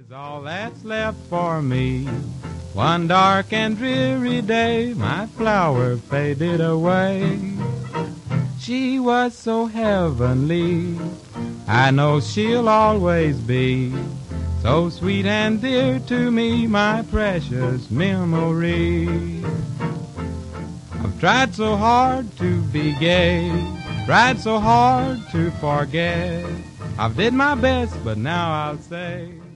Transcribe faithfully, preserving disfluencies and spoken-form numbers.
is all that's left for me. One dark and dreary day, my flower faded away. She was so heavenly, I know she'll always be so sweet and dear to me, my precious memory. I've tried so hard to be gay, tried so hard to forget. I've did my best, but now I'll say